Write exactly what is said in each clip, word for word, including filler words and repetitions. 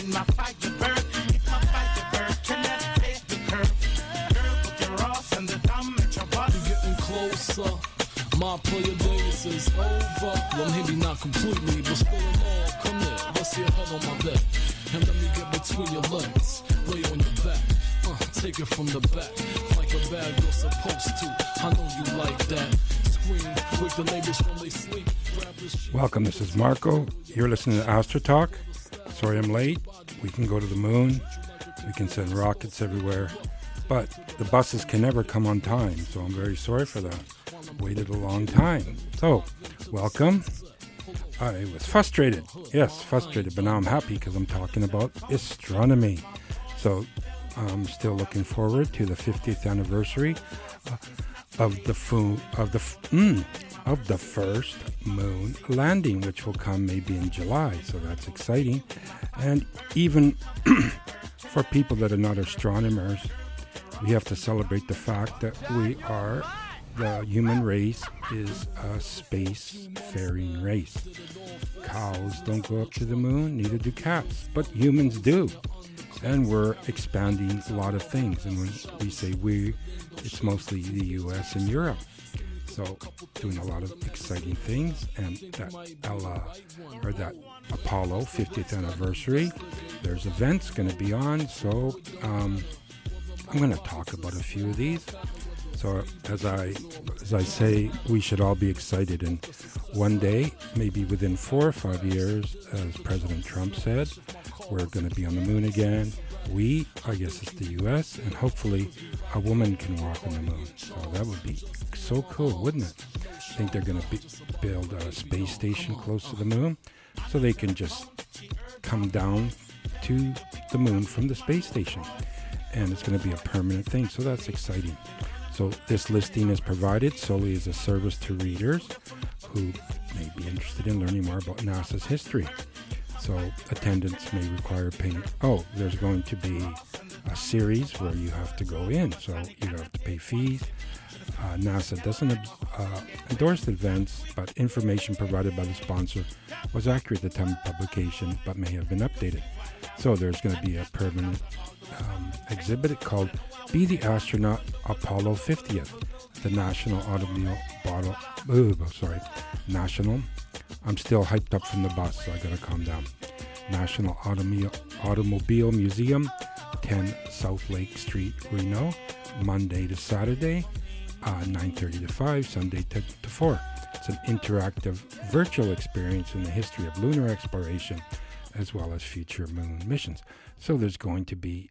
in my Firebird. If my Firebird cannot take the curve, girl, put your ass and the thumb at your butt. You're getting closer. My player days is over. Well, maybe not completely, but still in all. Come here, rest your head on my neck, and let me get between your legs. Lay on your back, uh, take it from the back, like a bag you're supposed to. I know you like that. Scream, wake the neighbors from they sleep. Grab this shit. Welcome, this is Marco. You're listening to Astro Talk. Sorry I'm late. We can go to the moon. We can send rockets everywhere. But the buses can never come on time, so I'm very sorry for that. Waited a long time. So, welcome. I was frustrated. Yes, frustrated, but now I'm happy because I'm talking about astronomy. So, I'm still looking forward to the fiftieth anniversary uh, of the fu- of the f- mm, of the first moon landing, which will come maybe in July. So that's exciting. And even for people that are not astronomers, we have to celebrate the fact that we are, the human race is a space-faring race. Cows don't go up to the moon, neither do cats, but humans do. And we're expanding a lot of things. And when we say we, it's mostly the U S and Europe. So doing a lot of exciting things. And that Ella, or that Apollo fiftieth anniversary, there's events going to be on. So um, I'm going to talk about a few of these. So as I as I say, we should all be excited. And one day, maybe within four or five years, as President Trump said, we're going to be on the moon again. We, I guess it's the U S, and hopefully a woman can walk on the moon. So that would be so cool, wouldn't it? I think they're going to be, build a space station close to the moon so they can just come down to the moon from the space station. And it's going to be a permanent thing, so that's exciting. So this listing is provided solely as a service to readers who may be interested in learning more about NASA's history. So attendance may require paying. Oh, there's going to be a series where you have to go in, so you have to pay fees. Uh, NASA doesn't uh, endorse the events, but information provided by the sponsor was accurate at the time of publication, but may have been updated. So there's going to be a permanent um, exhibit called Be the Astronaut Apollo fiftieth, the National Automobile Bottle, oh, sorry, National, I'm still hyped up from the bus, so I gotta calm down. National Automobile, Automobile Museum, ten South Lake Street, Reno, Monday to Saturday, uh, nine thirty to five, Sunday ten to four. It's an interactive virtual experience in the history of lunar exploration, as well as future moon missions. So there's going to be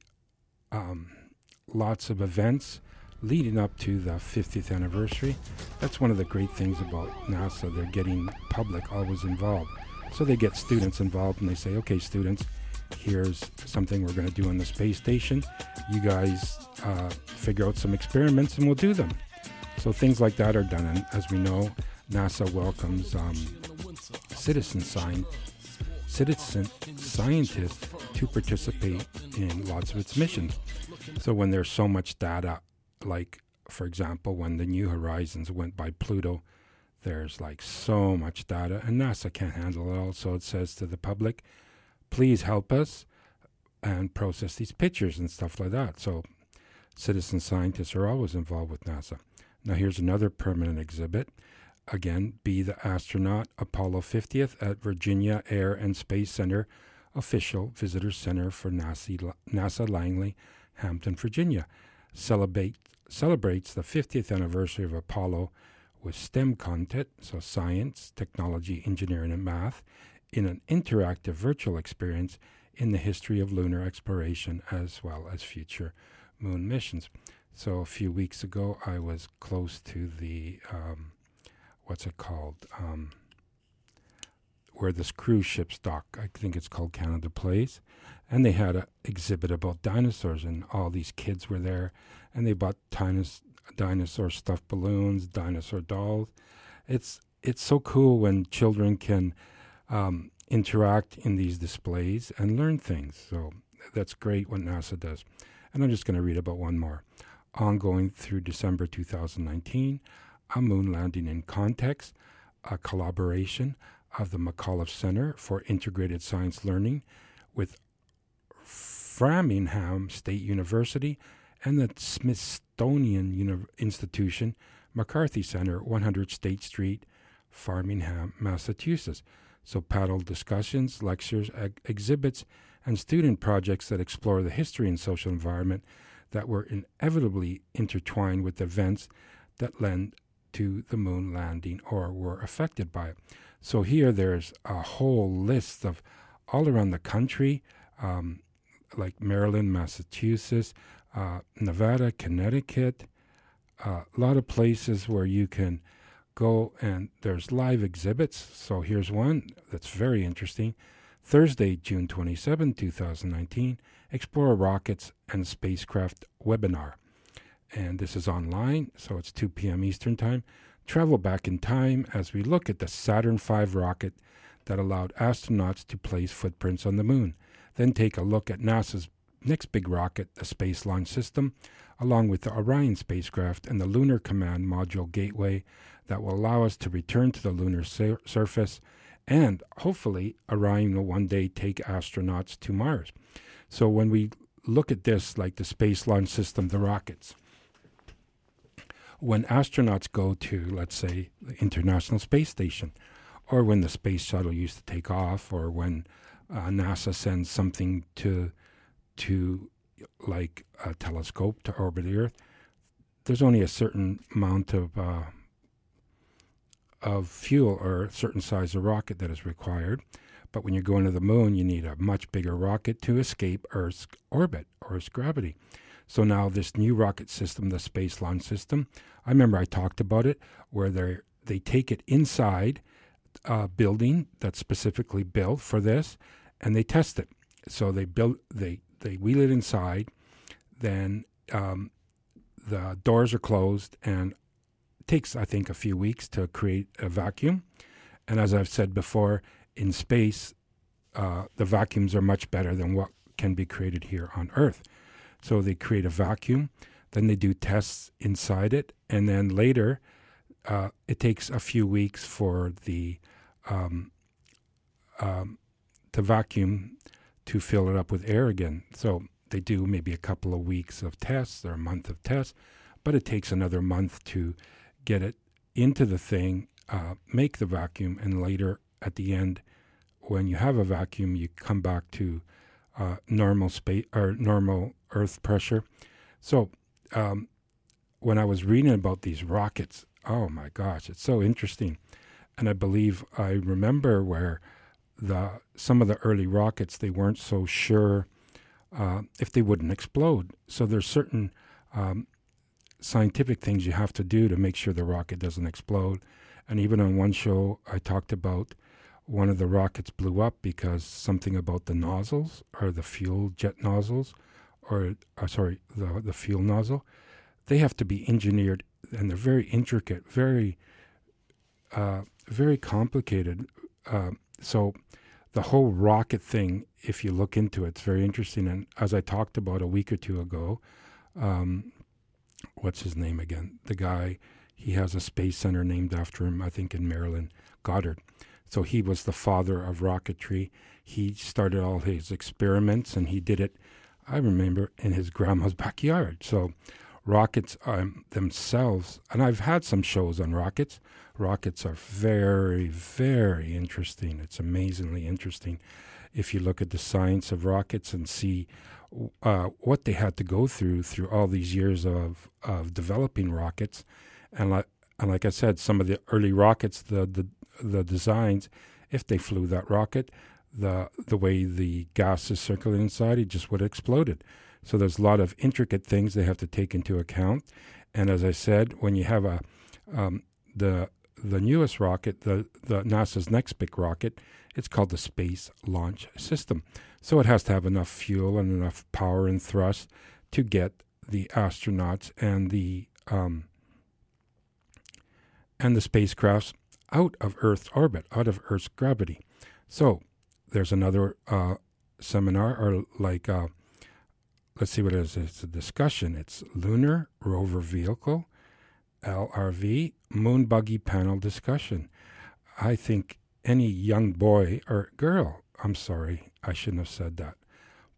um, lots of events leading up to the fiftieth anniversary. That's one of the great things about NASA. They're getting public always involved. So they get students involved and they say, okay, students, here's something we're going to do on the space station. You guys uh, figure out some experiments and we'll do them. So things like that are done. And as we know, NASA welcomes um, citizen science citizen scientists to participate in lots of its missions. So when there's so much data, like, for example, when the New Horizons went by Pluto, there's like so much data, and NASA can't handle it all. So it says to the public, please help us and process these pictures and stuff like that. So citizen scientists are always involved with NASA. Now here's another permanent exhibit. Again, Be the Astronaut Apollo fiftieth at Virginia Air and Space Center, official visitor center for NASA, NASA Langley, Hampton, Virginia. Celebrate, celebrates the fiftieth anniversary of Apollo with STEM content, so science, technology, engineering, and math, in an interactive virtual experience in the history of lunar exploration as well as future moon missions. So a few weeks ago, I was close to the, um, what's it called, um, where this cruise ships dock. I think it's called Canada Place. And they had an exhibit about dinosaurs, and all these kids were there, and they bought dinos- dinosaur stuffed balloons, dinosaur dolls. It's it's so cool when children can um, interact in these displays and learn things. So that's great what NASA does. And I'm just going to read about one more. Ongoing through December two thousand nineteen, a moon landing in context, a collaboration of the McAuliffe Center for Integrated Science Learning with Framingham State University and the Smithsonian Uni- Institution, McCarthy Center, one hundred State Street, Framingham, Massachusetts. So panel discussions, lectures, eg- exhibits, and student projects that explore the history and social environment that were inevitably intertwined with events that led to the moon landing or were affected by it. So here there's a whole list of all around the country, um, like Maryland, Massachusetts, uh, Nevada, Connecticut, uh, a lot of places where you can go and there's live exhibits. So here's one that's very interesting. Thursday, June twenty-seventh, twenty nineteen, Explore Rockets and Spacecraft webinar. And this is online, so it's two p.m. Eastern Time. Travel back in time as we look at the Saturn five rocket that allowed astronauts to place footprints on the moon. Then take a look at NASA's next big rocket, the Space Launch System, along with the Orion spacecraft and the Lunar Command Module Gateway that will allow us to return to the lunar sur- surface, and hopefully Orion will one day take astronauts to Mars. So when we look at this, like the Space Launch System, the rockets, when astronauts go to, let's say, the International Space Station, or when the space shuttle used to take off, or when uh, NASA sends something to, to like a telescope to orbit the Earth, there's only a certain amount of uh, of fuel or a certain size of rocket that is required. But when you're going to the moon, you need a much bigger rocket to escape Earth's orbit or Earth's gravity. So now this new rocket system, the Space Launch System, I remember I talked about it, where they they take it inside a building that's specifically built for this, and they test it. So they build, they they wheel it inside, then um, the doors are closed, and it takes, I think, a few weeks to create a vacuum. And as I've said before, in space, uh, the vacuums are much better than what can be created here on Earth. So they create a vacuum, then they do tests inside it, and then later uh, it takes a few weeks for the um, um, the vacuum to fill it up with air again. So they do maybe a couple of weeks of tests or a month of tests, but it takes another month to get it into the thing, uh, make the vacuum, and later at the end, when you have a vacuum, you come back to uh, normal space or normal Earth pressure. So um, when I was reading about these rockets, oh my gosh, it's so interesting. And I believe I remember where the some of the early rockets, they weren't so sure uh, if they wouldn't explode. So there's certain um, scientific things you have to do to make sure the rocket doesn't explode. And even on one show, I talked about one of the rockets blew up because something about the nozzles or the fuel jet nozzles, or uh, sorry, the the fuel nozzle, they have to be engineered, and they're very intricate, very, uh, very complicated. Uh, so the whole rocket thing, if you look into it, it's very interesting. And as I talked about a week or two ago, um, what's his name again? The guy, he has a space center named after him, I think in Maryland, Goddard. So he was the father of rocketry. He started all his experiments, and he did it, I remember, in his grandma's backyard. So rockets um, themselves, and I've had some shows on rockets. Rockets are very, very interesting. It's amazingly interesting if you look at the science of rockets and see uh, what they had to go through through all these years of, of developing rockets. And like, and like I said, some of the early rockets, the, the the designs, if they flew that rocket, the the way the gas is circulating inside, it just would have exploded. So there's a lot of intricate things they have to take into account. And as I said, when you have a um, the the newest rocket, the, the NASA's next big rocket, it's called the Space Launch System. So it has to have enough fuel and enough power and thrust to get the astronauts and the um, and the spacecrafts out of Earth's orbit, out of Earth's gravity. So there's another uh, seminar, or like, uh, let's see what it is. It's a discussion. It's Lunar Rover Vehicle, L R V, Moon Buggy Panel Discussion. I think any young boy or girl, I'm sorry, I shouldn't have said that,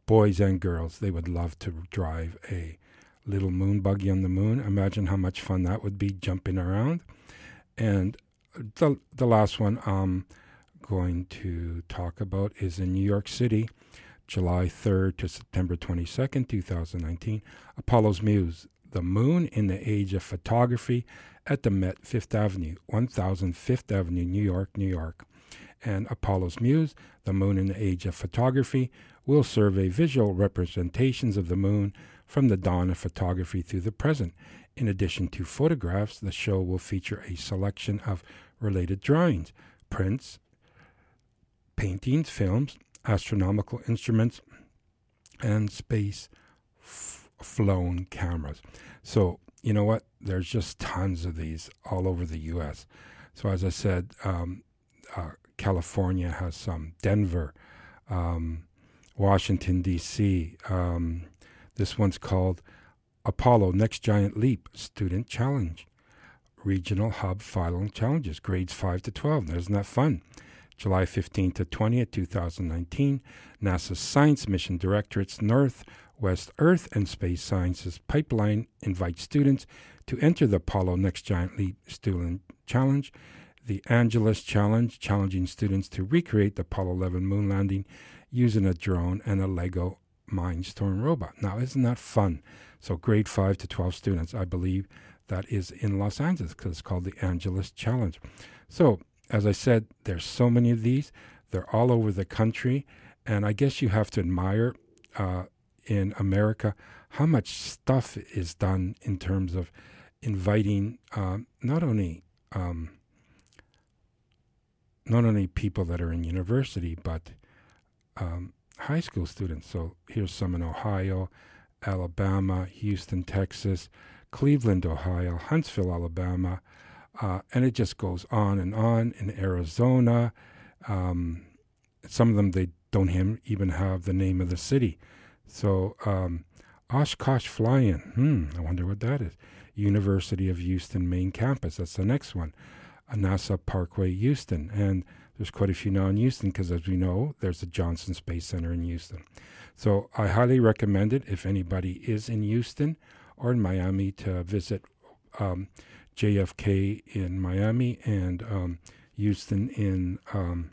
boys and girls, they would love to drive a little moon buggy on the moon. Imagine how much fun that would be, jumping around. And the the last one I'm going to talk about is in New York City, July third to September twenty-second, twenty nineteen, Apollo's Muse, the moon in the age of photography at the Met Fifth Avenue, one thousand Fifth Avenue, New York, New York. And Apollo's Muse, the moon in the age of photography, will survey visual representations of the moon from the dawn of photography through the present. In addition to photographs, the show will feature a selection of related drawings, prints, paintings, films, astronomical instruments, and space f- flown cameras. So, you know what? There's just tons of these all over the U S. So, as I said, um, uh, California has some, Denver, um, Washington, D C. Um, this one's called Apollo Next Giant Leap Student Challenge. Regional Hub Final Challenges, grades five to twelve. Isn't that fun? July fifteenth to twentieth, twenty nineteen, NASA's Science Mission Directorate's Northwest Earth and Space Sciences Pipeline invites students to enter the Apollo Next Giant Leap Student Challenge. The Angeles Challenge, challenging students to recreate the Apollo eleven moon landing using a drone and a Lego Mindstorm robot. Now, isn't that fun? So grade five to twelve students, I believe that is in Los Angeles because it's called the Angeles Challenge. So, as I said, there's so many of these. They're all over the country. And I guess you have to admire uh, in America how much stuff is done in terms of inviting um, not only um, not only people that are in university, but um, high school students. So here's some in Ohio, Alabama, Houston, Texas, Cleveland, Ohio, Huntsville, Alabama, uh, and it just goes on and on. In Arizona, um, some of them, they don't him, even have the name of the city. So um, Oshkosh Fly-In, hmm, I wonder what that is. University of Houston main campus, that's the next one. A NASA Parkway, Houston, and there's quite a few now in Houston because, as we know, there's the Johnson Space Center in Houston. So I highly recommend it if anybody is in Houston or in Miami to visit um, J F K in Miami and um, Houston in, um,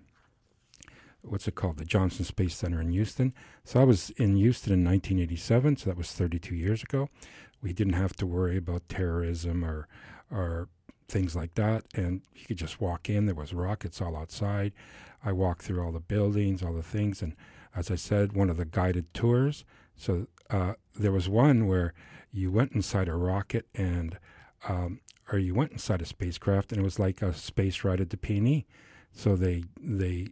what's it called, the Johnson Space Center in Houston. So I was in Houston in nineteen eighty-seven, so that was thirty-two years ago. We didn't have to worry about terrorism or or things like that, and you could just walk in. There was rockets all outside. I walked through all the buildings, all the things, and as I said, one of the guided tours. So uh, there was one where you went inside a rocket and, um, or you went inside a spacecraft, and it was like a space ride at the P and E. So they, they,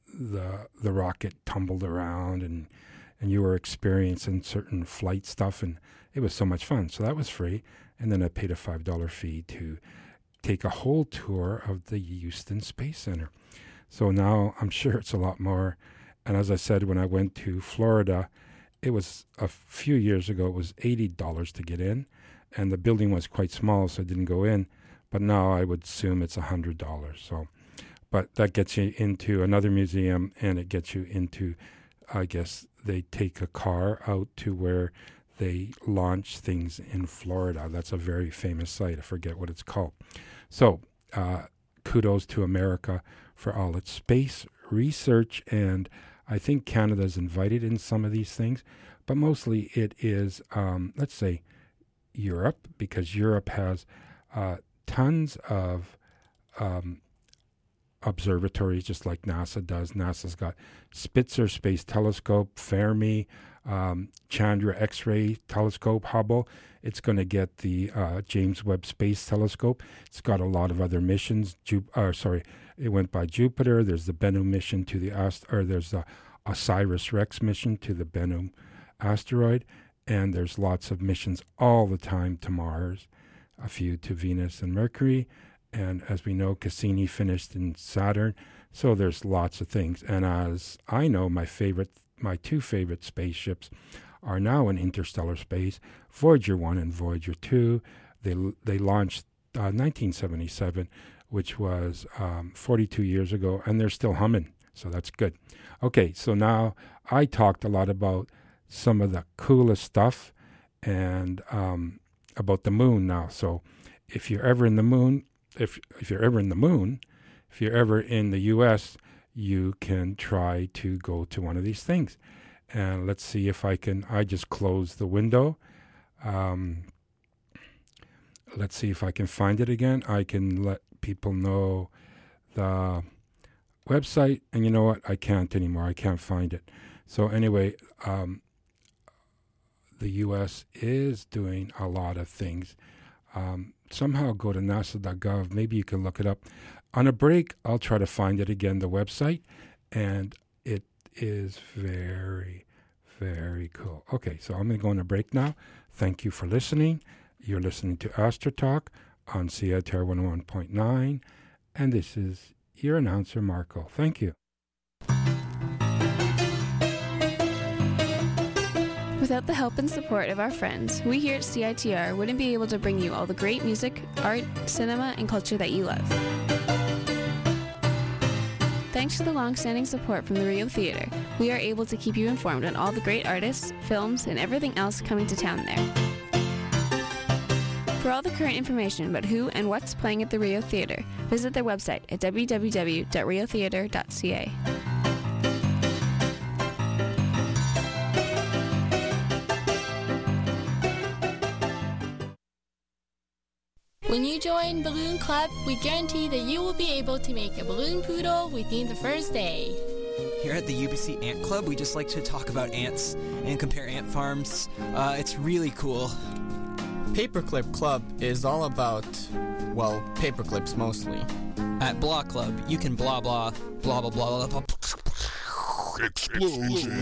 the the rocket tumbled around, and and you were experiencing certain flight stuff, and it was so much fun. So that was free, and then I paid a five dollar fee to take a whole tour of the Houston Space Center. So now I'm sure it's a lot more. And as I said, when I went to Florida, it was a few years ago, it was eighty dollars to get in, and the building was quite small, so I didn't go in. But now I would assume it's one hundred dollars. So, but that gets you into another museum, and it gets you into, I guess, they take a car out to where they launch things in Florida. That's a very famous site. I forget what it's called. So uh, kudos to America for all its space research, and I think Canada's invited in some of these things, but mostly it is, um, let's say, Europe, because Europe has uh, tons of um, observatories, just like NASA does. NASA's got Spitzer Space Telescope, Fermi, um, Chandra X-ray Telescope, Hubble. It's going to get the uh, James Webb Space Telescope. It's got a lot of other missions. Ju- uh, sorry, it went by Jupiter. There's the Bennu mission to the ast- or there's the OSIRIS-REx mission to the Bennu asteroid, and there's lots of missions all the time to Mars, a few to Venus and Mercury, and as we know, Cassini finished in Saturn. So there's lots of things. And as I know, my favorite, my two favorite spaceships are now in interstellar space, Voyager one and Voyager two. They they launched uh, nineteen seventy-seven, which was um, forty-two years ago, and they're still humming, so that's good. Okay, so now I talked a lot about some of the coolest stuff and um, about the moon now. So if you're ever in the moon, if if you're ever in the moon, if you're ever in the U S, you can try to go to one of these things. And let's see if I can, I just closed the window. Um, let's see if I can find it again. I can let people know the website, and you know what? I can't anymore. I can't find it. So anyway, um, the U S is doing a lot of things. Um, somehow go to nasa dot gov. Maybe you can look it up. On a break, I'll try to find it again, the website, and it is very, very cool. Okay, so I'm going to go on a break now. Thank you for listening. You're listening to Astro Talk on C I T R one oh one point nine, and this is your announcer, Marco. Thank you. Without the help and support of our friends, we here at C I T R wouldn't be able to bring you all the great music, art, cinema, and culture that you love. Thanks to the long-standing support from the Rio Theater, we are able to keep you informed on all the great artists, films, and everything else coming to town there. For all the current information about who and what's playing at the Rio Theater, visit their website at w w w dot rio theater dot c a. When you join Balloon Club, we guarantee that you will be able to make a balloon poodle within the first day. Here at the U B C Ant Club, we just like to talk about ants and compare ant farms. Uh, it's really cool. Paperclip Club is all about, well, paperclips mostly. At Blah Club, you can blah blah, blah blah blah blah blah. Explosion.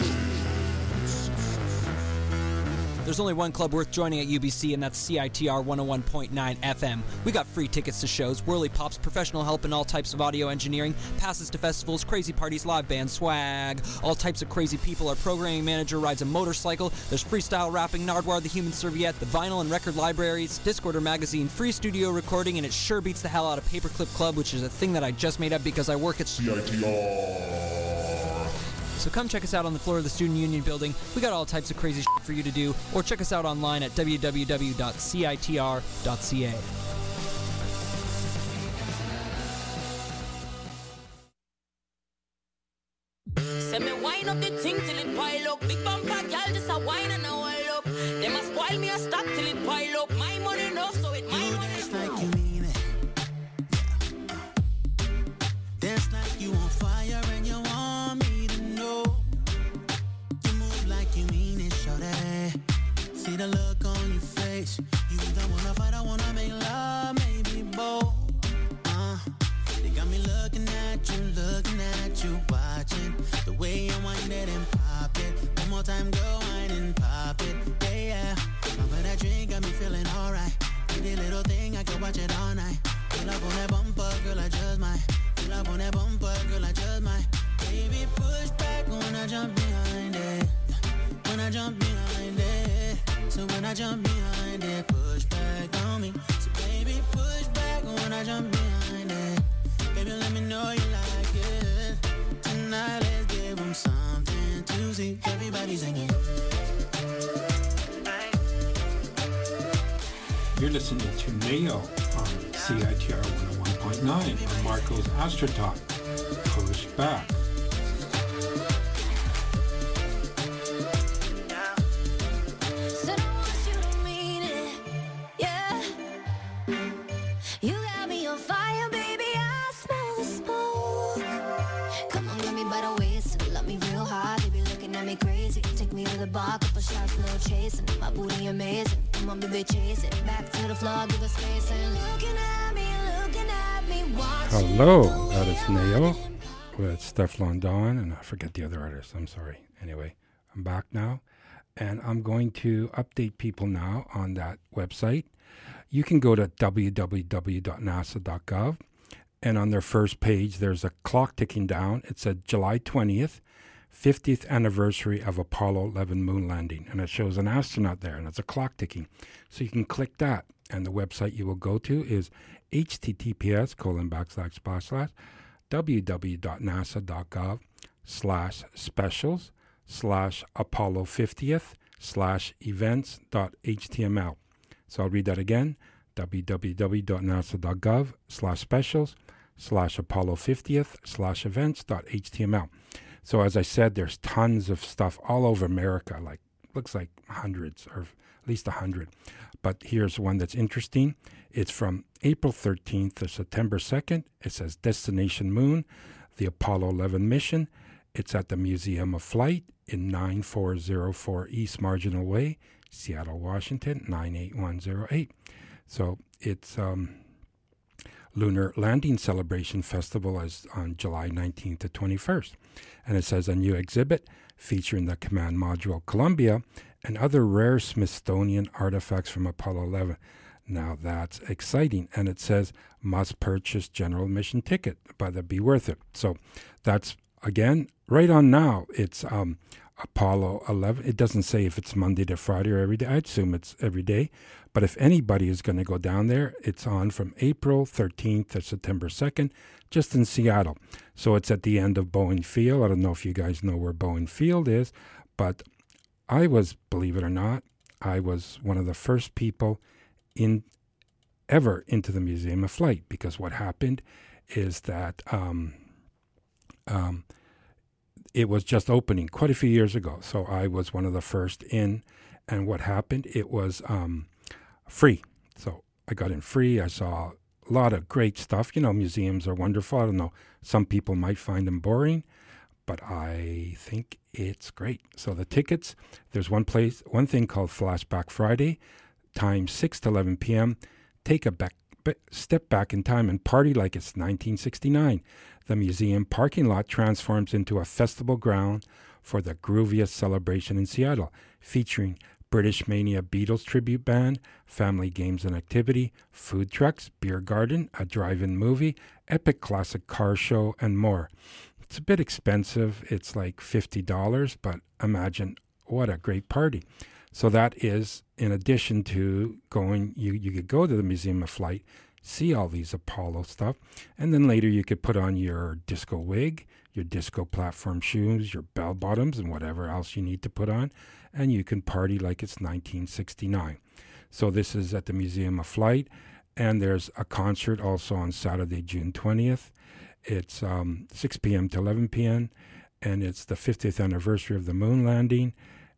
There's only one club worth joining at U B C, and that's C I T R one oh one point nine F M. We got free tickets to shows, whirly pops, professional help in all types of audio engineering, passes to festivals, crazy parties, live band swag, all types of crazy people. Our programming manager rides a motorcycle. There's freestyle rapping, Nardwar the Human Serviette, the vinyl and record libraries, Discorder magazine, free studio recording, and it sure beats the hell out of Paperclip Club, which is a thing that I just made up because I work at C I T R. So come check us out on the floor of the Student Union building. We got all types of crazy shit for you to do, or check us out online at w w w dot c i t r dot c a. Say me wine up the thing till it pile up. Big bumper girl just a wine and a while up. They must spoil me a stop till it pile up. My money no, so it my money. Dance like you mean it. Dance like you on fire and you want me to know. You move like you mean it, shorty. See the look on your face. You don't wanna fight, I wanna make love, maybe both. Uh, they got me looking at you, looking at you, watching the way you wind it and pop it. One more time, go wine and pop it. Yeah, yeah. But that drink got me feeling alright. Pretty little thing, I can watch it all night. Feel up on that bumper, girl, I just might. Feel up on that bumper, girl, I just might. Baby, push back when I jump behind it. When I jump behind it. So when I jump behind it, push back on me. So baby, push back when I jump behind it. Baby, let me know you like it. Tonight, let's give them something to see. Everybody singing. You're listening to Neo on C I T R one oh one point nine on Marco's Astro Talk. Push back. Said I want you to mean it, yeah. You got me on fire, baby, I smell the smoke. Come on, grab me by the waist and love me real hard. Baby, looking at me crazy. Take me to the bar, couple shots, no chasing. My booty amazing. Come on, baby, chase it. Back to the floor, give us space and looking at me, looking at me, watching. Hello, that is Neo with Stefflon Don, and I forget the other artist. I'm sorry. Anyway, I'm back now, and I'm going to update people now on that website. You can go to w w w dot nasa dot gov, and on their first page, there's a clock ticking down. It said July twentieth, fiftieth anniversary of Apollo eleven moon landing, and it shows an astronaut there, and it's a clock ticking. So you can click that, and the website you will go to is https colon backslash backslash www dot nasa dot gov slash specials slash Apollo fiftieth slash events dot H T M L. So I'll read that again, www dot nasa dot gov slash specials slash Apollo fiftieth slash events dot H T M L. So as I said, there's tons of stuff all over America, like looks like hundreds or at least a hundred. But here's one that's interesting. It's from April thirteenth to September second. It says Destination Moon, the Apollo eleven mission. It's at the Museum of Flight in nine four zero four East Marginal Way, Seattle, Washington, nine eight one zero eight. So it's um, Lunar Landing Celebration Festival is on July nineteenth to twenty-first. And it says a new exhibit featuring the Command Module Columbia and other rare Smithsonian artifacts from Apollo eleven. Now that's exciting. And it says must purchase general admission ticket, but that'd be worth it. So that's, again, right on now. It's um, Apollo eleven. It doesn't say if it's Monday to Friday or every day. I assume it's every day. But if anybody is going to go down there, it's on from April thirteenth to September second, just in Seattle. So it's at the end of Boeing Field. I don't know if you guys know where Boeing Field is, but I was, believe it or not, I was one of the first people in ever into the Museum of Flight, because what happened is that um, um, it was just opening quite a few years ago. So I was one of the first in, and what happened, it was um, free. So I got in free. I saw a lot of great stuff. You know, museums are wonderful. I don't know, some people might find them boring, but I think it's great. So the tickets, there's one place, one thing called Flashback Friday, time six to eleven p.m. Take a back, step back in time and party like it's nineteen sixty-nine. The museum parking lot transforms into a festival ground for the grooviest celebration in Seattle, featuring British Mania Beatles tribute band, family games and activity, food trucks, beer garden, a drive-in movie, epic classic car show, and more. It's a bit expensive. It's like fifty dollars, but imagine what a great party. So that is, in addition to going, you, you could go to the Museum of Flight, see all these Apollo stuff, and then later you could put on your disco wig, your disco platform shoes, your bell bottoms, and whatever else you need to put on, and you can party like it's nineteen sixty-nine. So this is at the Museum of Flight, and there's a concert also on Saturday, June twentieth. It's um, six p.m. to eleven p.m., and it's the fiftieth anniversary of the moon landing,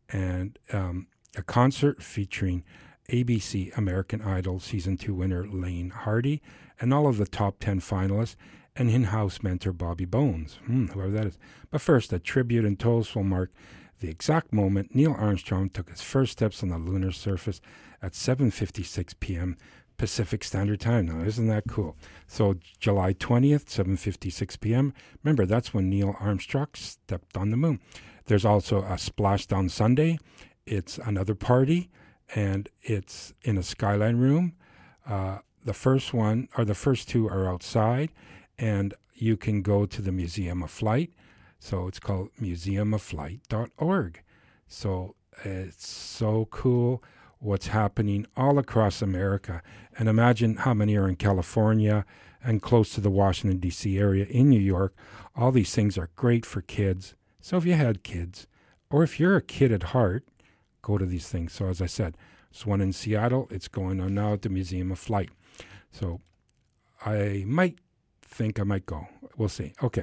and um, a concert featuring A B C American Idol Season two winner Lane Hardy, and all of the top ten finalists, and in-house mentor Bobby Bones, hmm, whoever that is. But first, a tribute and toast will mark the exact moment Neil Armstrong took his first steps on the lunar surface at seven fifty-six p.m. Pacific Standard Time. Now, isn't that cool? So July twentieth, seven fifty-six p.m. Remember, that's when Neil Armstrong stepped on the moon. There's also a Splashdown Sunday. It's another party, and it's in a Skyline room. Uh, the first one, or the first two are outside, and you can go to the Museum of Flight. So it's called museum of flight dot org. So it's so cool what's happening all across America. And imagine how many are in California and close to the Washington, D C area, in New York. All these things are great for kids. So if you had kids, or if you're a kid at heart, go to these things. So as I said, there's one in Seattle. It's going on now at the Museum of Flight. So I might think I might go. We'll see. Okay.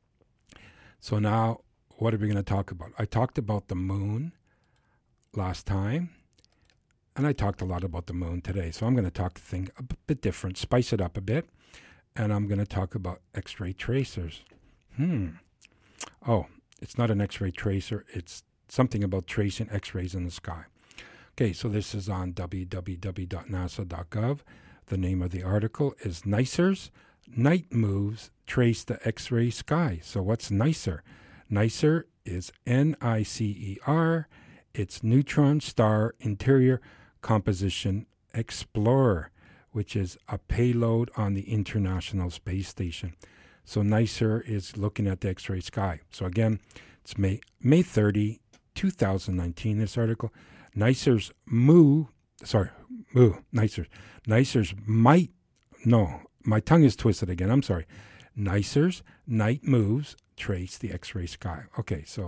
So now, what are we going to talk about? I talked about the moon last time, and I talked a lot about the moon today. So I'm going to talk a thing a bit different, spice it up a bit, and I'm going to talk about X-ray tracers. Hmm. Oh, it's not an X-ray tracer. It's something about tracing X-rays in the sky. Okay, so this is on w w w dot nasa dot gov. The name of the article is NICER's Night Moves Trace the X-ray Sky. So what's NICER? NICER is N I C E R. It's Neutron Star Interior Composition Explorer, which is a payload on the International Space Station. So NICER is looking at the X-ray sky. So again, it's May May thirtieth, two thousand nineteen, this article. NICER's Moo, sorry, Moo, NICER's, NICER's might, no, my tongue is twisted again, I'm sorry. NICER's Night Moves Trace the X-ray Sky. Okay, so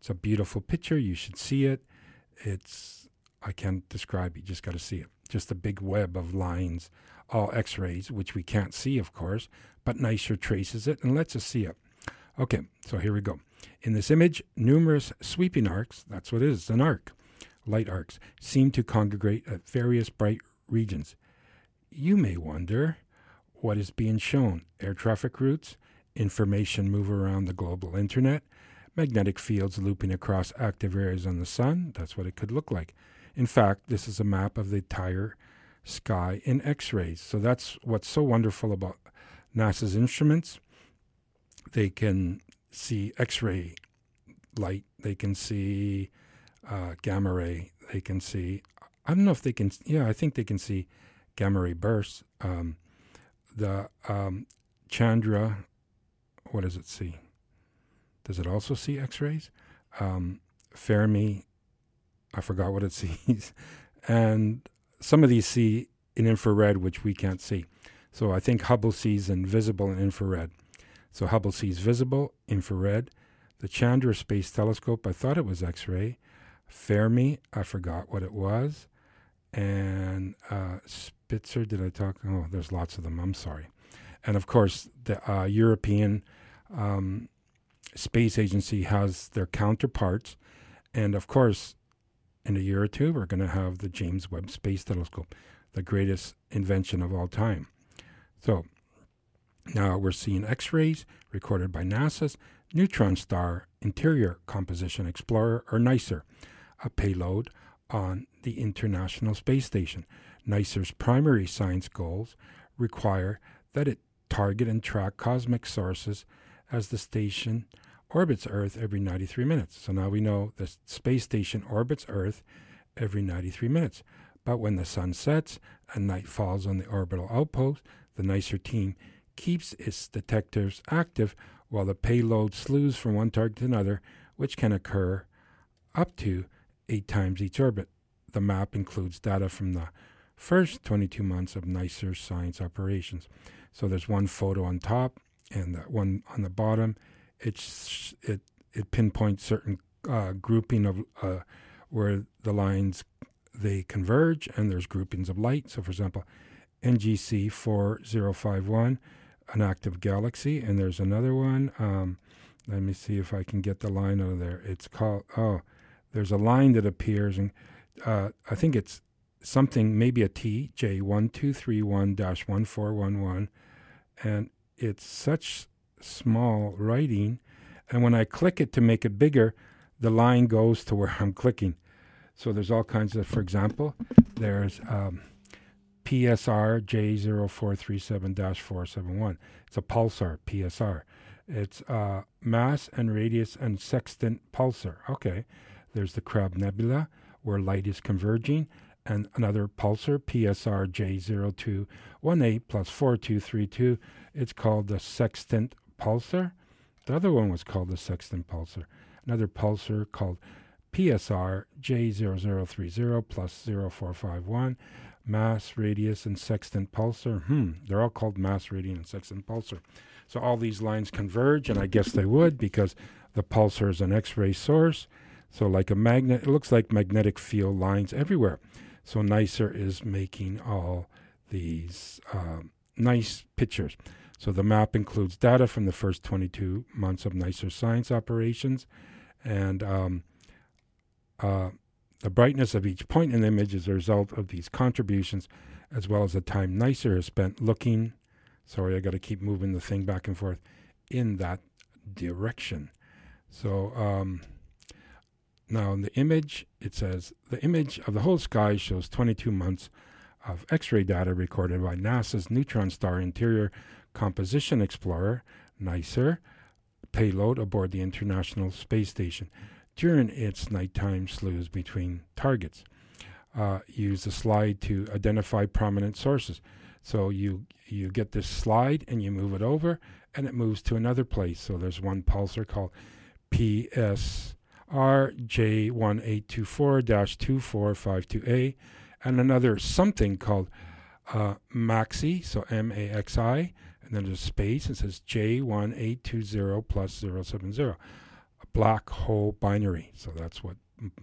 It's a beautiful picture. You should see it. It's, I can't describe it. You just got to see it. Just a big web of lines, all X-rays, which we can't see, of course, but NICER traces it and lets us see it. Okay, so here we go. In this image, numerous sweeping arcs, that's what it is, an arc, light arcs, seem to congregate at various bright regions. You may wonder what is being shown. Air traffic routes, information move around the global internet, magnetic fields looping across active areas on the sun. That's what it could look like. In fact, this is a map of the entire sky in X-rays. So that's what's so wonderful about NASA's instruments. They can see X-ray light. They can see uh, gamma ray. They can see, I don't know if they can, yeah, I think they can see gamma ray bursts. Um, the um, Chandra, what does it see? Does it also see X-rays? Um, Fermi, I forgot what it sees. And some of these see in infrared, which we can't see. So I think Hubble sees in visible and infrared. So Hubble sees visible, infrared. The Chandra Space Telescope, I thought it was X-ray. Fermi, I forgot what it was. And uh, Spitzer, did I talk? Oh, there's lots of them. I'm sorry. And of course, the uh, European um, Space Agency has their counterparts. And of course, in a year or two, we're going to have the James Webb Space Telescope, the greatest invention of all time. So now we're seeing X-rays recorded by NASA's Neutron Star Interior Composition Explorer, or NICER, a payload on the International Space Station. NICER's primary science goals require that it target and track cosmic sources as the station orbits Earth every ninety-three minutes. So now we know the space station orbits Earth every ninety-three minutes. But when the sun sets and night falls on the orbital outpost, the NICER team keeps its detectors active while the payload slews from one target to another, which can occur up to eight times each orbit. The map includes data from the first twenty-two months of NICER's science operations. So there's one photo on top and that one on the bottom. It's it it pinpoints certain uh, grouping of uh, where the lines they converge, and there's groupings of light. So, for example, N G C four zero five one, an active galaxy, and there's another one. Um, let me see if I can get the line out of there. It's called oh, there's a line that appears, and uh, I think it's something, maybe a T, J one two three one dash one four one one, and it's such small writing, and when I click it to make it bigger, the line goes to where I'm clicking. So there's all kinds of, for example, there's um, P S R J zero four three seven dash four seven one. It's a pulsar, P S R. It's uh, mass and radius and sextant pulsar. Okay. There's the Crab Nebula, where light is converging, and another pulsar, P S R J zero two one eight plus four two three two. It's called the sextant pulsar. The other one was called the sextant pulsar. Another pulsar called P S R J zero zero three zero plus zero four five one. Mass, radius, and sextant pulsar. Hmm, they're all called mass, radius, and sextant pulsar. So all these lines converge, and I guess they would because the pulsar is an X-ray source. So like a magnet, it looks like magnetic field lines everywhere. So NICER is making all these uh, nice pictures. So the map includes data from the first twenty-two months of NICER science operations, and um, uh, the brightness of each point in the image is a result of these contributions, as well as the time NICER has spent looking, sorry, I got to keep moving the thing back and forth, in that direction. So um, now in the image, it says, the image of the whole sky shows twenty-two months of X-ray data recorded by NASA's Neutron Star Interior Composition Explorer, NICER, payload aboard the International Space Station during its nighttime slews between targets. Uh, use the slide to identify prominent sources. So you you get this slide and you move it over and it moves to another place. So there's one pulsar called P S R J one eight two four dash two four five two A and another something called uh, MAXI, so M A X I, and then there's a space. It says J one eight two zero plus zero seven zero. a black hole binary. So that's what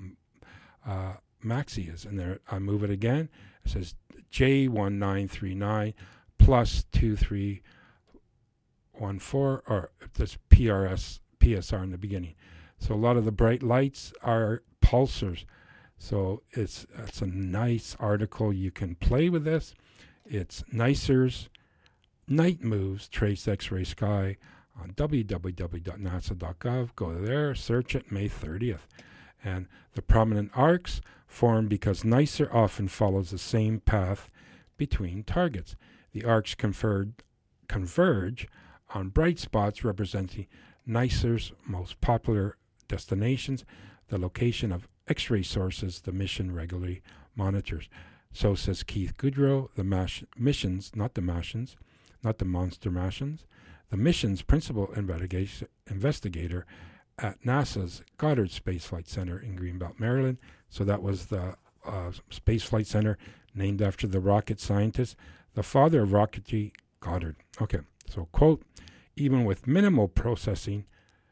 uh, MAXI is. And there, I move it again. It says J one nine three nine plus two three one four, or this P R S, P S R in the beginning. So a lot of the bright lights are pulsars. So it's it's a nice article. You can play with this. It's NICER's Night Moves Trace X-Ray Sky on w w w dot nasa dot gov. Go there, search it, May thirtieth. And the prominent arcs form because NICER often follows the same path between targets. The arcs conferred, converge on bright spots representing NICER's most popular destinations, the location of X-ray sources the mission regularly monitors. So says Keith Goodrow, the mash- missions, not the Martians, not the monster Martians, the mission's principal investigation, investigator at NASA's Goddard Space Flight Center in Greenbelt, Maryland. So that was the uh, Space Flight Center named after the rocket scientist, the father of rocketry, Goddard. Okay, so quote, even with minimal processing,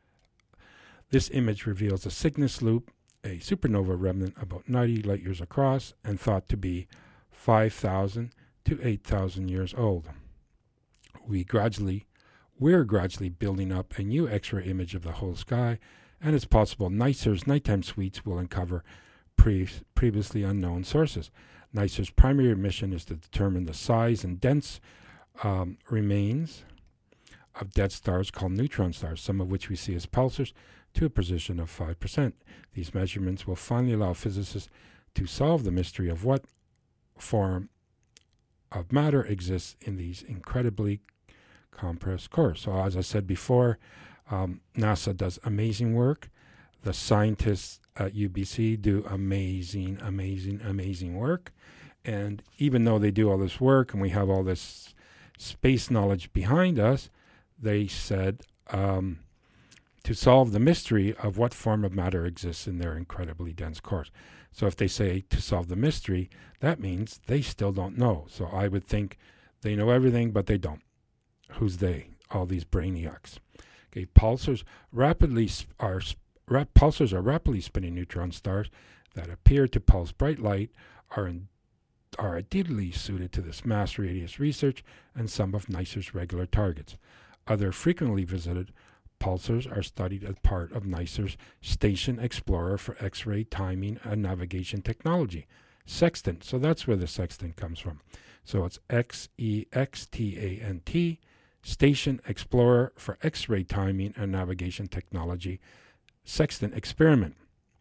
this image reveals a Cygnus loop, a supernova remnant about ninety light years across and thought to be five thousand to eight thousand years old. We gradually, we're gradually building up a new X-ray image of the whole sky, and it's possible NICER's nighttime suites will uncover pre- previously unknown sources. NICER's primary mission is to determine the size and dense um, remains of dead stars called neutron stars, some of which we see as pulsars, to a precision of five percent. These measurements will finally allow physicists to solve the mystery of what form of matter exists in these incredibly compressed cores. So as I said before, um, NASA does amazing work. The scientists at U B C do amazing, amazing, amazing work. And even though they do all this work and we have all this space knowledge behind us, they said um, to solve the mystery of what form of matter exists in their incredibly dense cores. So if they say to solve the mystery, that means they still don't know. So I would think they know everything, but they don't. Who's they? All these brainiacs. Okay, pulsars rapidly sp- are sp- rap- pulsars are rapidly spinning neutron stars that appear to pulse bright light, are in, are ideally suited to this mass radius research and some of NICER's regular targets. Other frequently visited pulsars are studied as part of NICER's Station Explorer for X-ray timing and navigation technology, Sextant. So that's where the Sextant comes from. So it's X E X T A N T, Station Explorer for X-ray timing and navigation technology, Sextant experiment,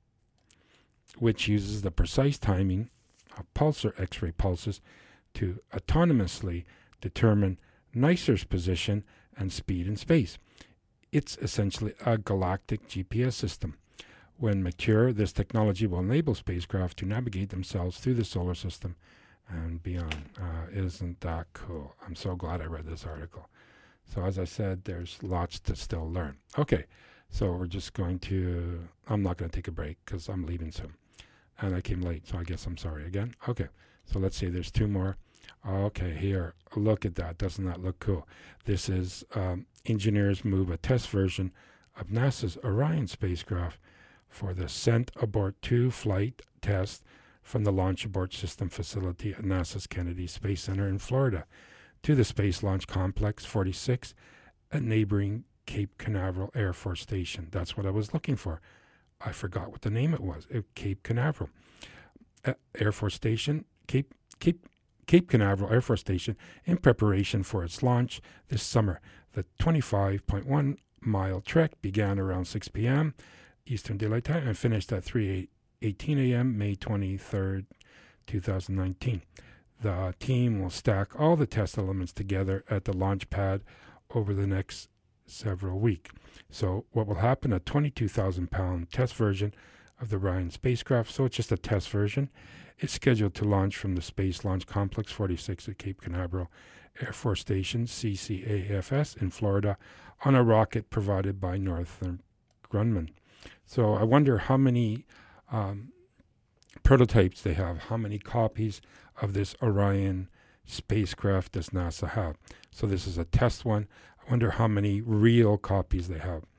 which uses the precise timing of pulsar X-ray pulses to autonomously determine NICER's position and speed in space. It's essentially a galactic G P S system. When mature, this technology will enable spacecraft to navigate themselves through the solar system and beyond. Uh, isn't that cool? I'm so glad I read this article. So as I said, there's lots to still learn. Okay, so we're just going to, I'm not going to take a break because I'm leaving soon. And I came late, so I guess I'm sorry again. Okay, so let's see, there's two more. Okay, here, look at that. Doesn't that look cool? This is um, engineers move a test version of NASA's Orion spacecraft for the Sent Abort two flight test from the Launch Abort System facility at NASA's Kennedy Space Center in Florida to the Space Launch Complex forty-six at neighboring Cape Canaveral Air Force Station. That's what I was looking for. I forgot what the name it was. It, Cape Canaveral uh, Air Force Station, Cape Cape Cape Canaveral Air Force Station, in preparation for its launch this summer. The twenty-five point one mile trek began around six p.m. Eastern Daylight Time and finished at three eighteen a.m. May twenty-third, twenty nineteen. The team will stack all the test elements together at the launch pad over the next several weeks. So what will happen, a twenty-two thousand pound test version of the Orion spacecraft, so it's just a test version, is scheduled to launch from the Space Launch Complex forty-six at Cape Canaveral Air Force Station, C C A F S, in Florida, on a rocket provided by Northrop Grumman. So I wonder how many um, prototypes they have, how many copies of this Orion spacecraft does NASA have. So this is a test one. I wonder how many real copies they have.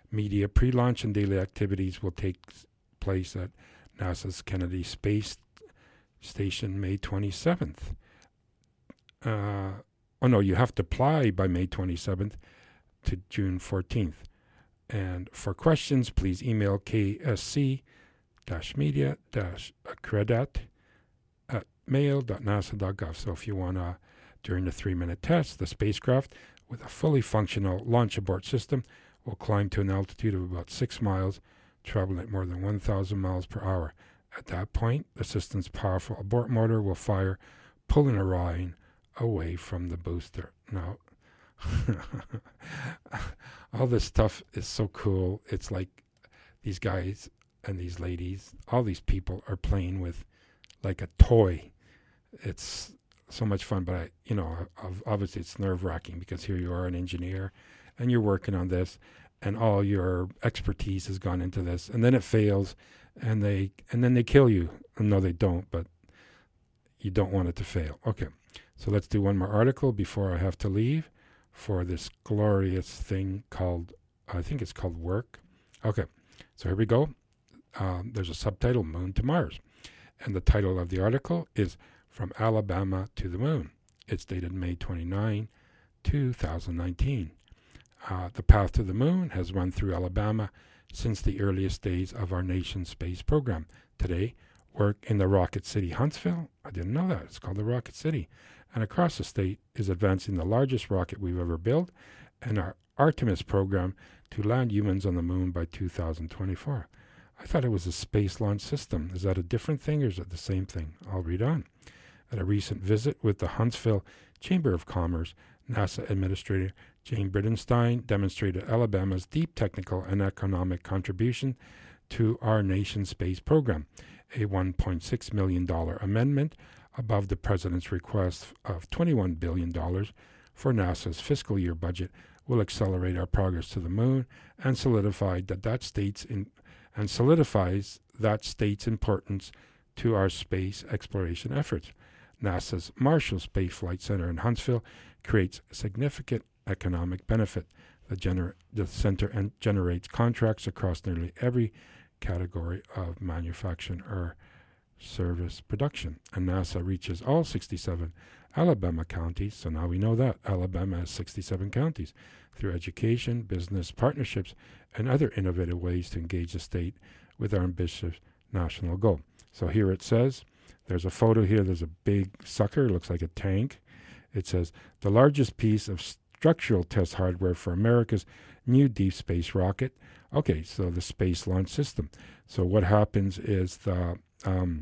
Media pre-launch and daily activities will take place at NASA's Kennedy Space Station May twenty-seventh. Uh, oh no, you have to apply by May twenty-seventh to June fourteenth. And for questions, please email ksc-media-accredat at mail dot nasa dot gov. So if you want to, during the three-minute test, the spacecraft with a fully functional launch abort system will climb to an altitude of about six miles, traveling at more than one thousand miles per hour. At that point, the system's powerful abort motor will fire, pulling Orion away from the booster. Now, all this stuff is so cool. It's like these guys and these ladies, all these people are playing with like a toy. It's so much fun, but I, you know, obviously it's nerve-wracking because here you are, an engineer, and you're working on this, and all your expertise has gone into this, and then it fails, and they and then they kill you. No, they don't, but you don't want it to fail. Okay, so let's do one more article before I have to leave for this glorious thing called, I think it's called Work. Okay, so here we go. Um, there's a subtitle, Moon to Mars, and the title of the article is From Alabama to the Moon. It's dated May twenty-ninth, two thousand nineteen. Uh, the path to the moon has run through Alabama since the earliest days of our nation's space program. Today, work in the Rocket City, Huntsville, I didn't know that, it's called the Rocket City, and across the state is advancing the largest rocket we've ever built, and our Artemis program to land humans on the moon by two thousand twenty-four. I thought it was a space launch system. Is that a different thing or is it the same thing? I'll read on. At a recent visit with the Huntsville Chamber of Commerce, NASA Administrator Jane Bridenstine demonstrated Alabama's deep technical and economic contribution to our nation's space program. A one point six million dollars amendment above the President's request of twenty-one billion dollars for NASA's fiscal year budget will accelerate our progress to the moon and solidify that that state's in, and solidifies that state's importance to our space exploration efforts. NASA's Marshall Space Flight Center in Huntsville creates significant economic benefit. The, gener- the center en- generates contracts across nearly every category of manufacturing or service production. And NASA reaches all sixty-seven Alabama counties, so now we know that Alabama has sixty-seven counties, through education, business, partnerships, and other innovative ways to engage the state with our ambitious national goal. So here it says, there's a photo here, there's a big sucker, it looks like a tank. It says, the largest piece of structural test hardware for America's new deep space rocket. Okay, so the Space Launch System. So what happens is the um,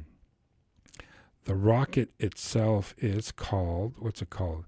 the rocket itself is called, what's it called?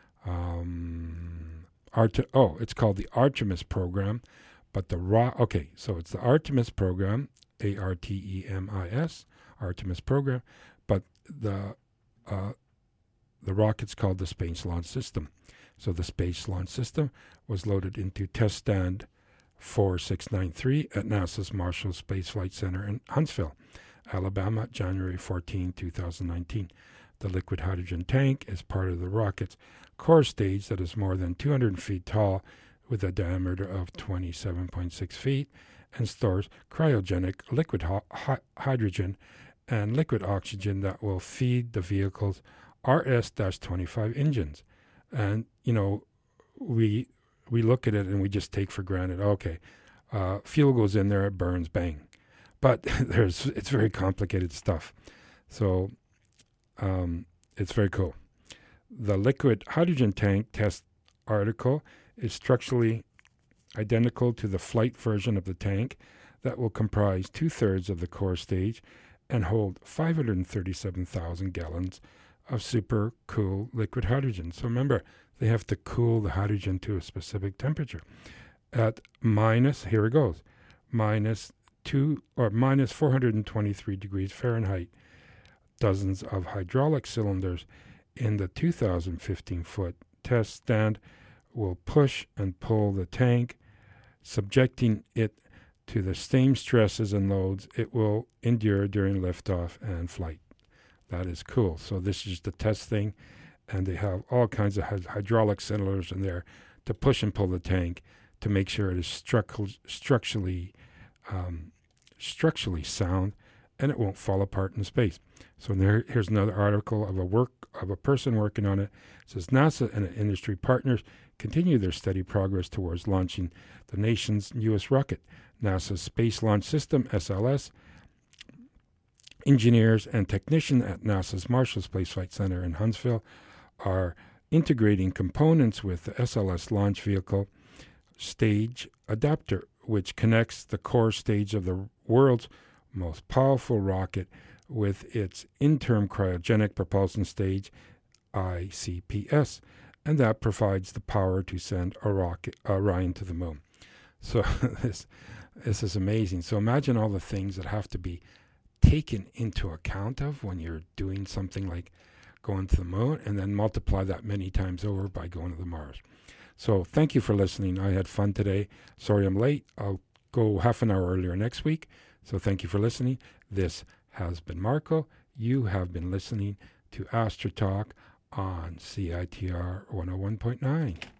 Um, Art- oh, it's called the Artemis program. But the ro- okay, so it's the Artemis program, A R T E M I S, Artemis program. But the uh, the rocket's called the Space Launch System. So the Space Launch System was loaded into Test Stand four six nine three at NASA's Marshall Space Flight Center in Huntsville, Alabama, January fourteenth, twenty nineteen. The liquid hydrogen tank is part of the rocket's core stage that is more than two hundred feet tall with a diameter of twenty-seven point six feet and stores cryogenic liquid ho- hi- hydrogen and liquid oxygen that will feed the vehicle's R S twenty-five engines. And, you know, we we look at it and we just take for granted, okay, uh, fuel goes in there, it burns, bang. But there's it's very complicated stuff. So um, it's very cool. The liquid hydrogen tank test article is structurally identical to the flight version of the tank that will comprise two-thirds of the core stage and hold five hundred thirty-seven thousand gallons of super cool liquid hydrogen. So remember, they have to cool the hydrogen to a specific temperature. At minus, here it goes, minus two or minus four hundred twenty-three degrees Fahrenheit. Dozens of hydraulic cylinders in the two thousand fifteen foot test stand will push and pull the tank, subjecting it to the same stresses and loads it will endure during liftoff and flight. That is cool. So this is the test thing, and they have all kinds of hydraulic cylinders in there to push and pull the tank to make sure it is structu- structurally um, structurally sound and it won't fall apart in space. So there, here's another article of a work of a person working on it. It says NASA and industry partners continue their steady progress towards launching the nation's newest rocket. NASA's Space Launch System, S L S, engineers and technicians at NASA's Marshall Space Flight Center in Huntsville are integrating components with the S L S launch vehicle stage adapter, which connects the core stage of the world's most powerful rocket with its interim cryogenic propulsion stage, I C P S, and that provides the power to send a rocket, Orion to the moon. So this, this is amazing. So imagine all the things that have to be taken into account of when you're doing something like going to the moon, and then multiply that many times over by going to the Mars. So thank you for listening. I had fun today. Sorry I'm late. I'll go half an hour earlier next week. So thank you for listening. This has been Marco. You have been listening to Astro Talk on C I T R one oh one point nine.